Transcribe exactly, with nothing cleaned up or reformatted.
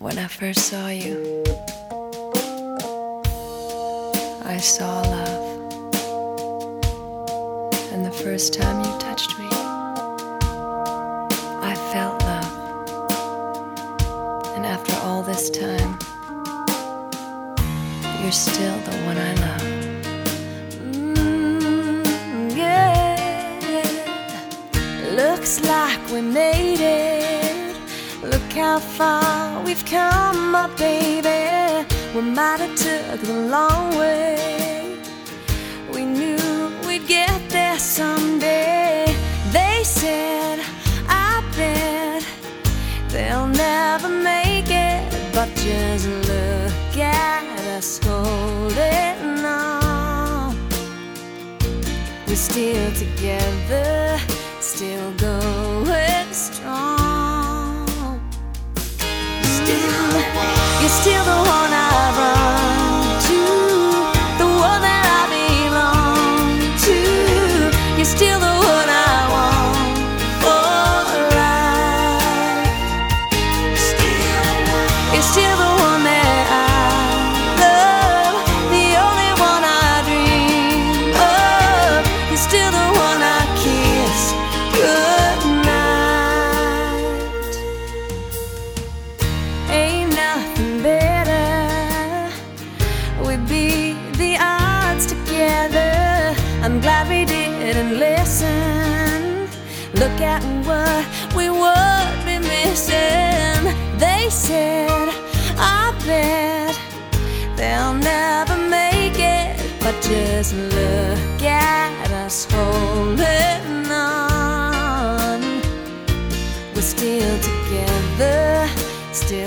When I first saw you, I saw love. And the first time you touched me, I felt love. And after all this time, you're still the one I love. Mm, yeah. Looks like we made it. Look how far we've come, my baby. We might have took the long way. We knew we'd get there someday. They said, I bet they'll never make it. But just look at us holding on. We're still together, still going strong. You're still the one I run to, the one that I belong to. You're still the one I want for life. You're still the one that I love, the only one I dream of. You're still the one I kiss goodnight. Ain't nothing better. We beat the odds together. I'm glad we didn't listen. Look at what we would be missing. They said, I bet they'll never make it. But just look at us holding on. We're still together, still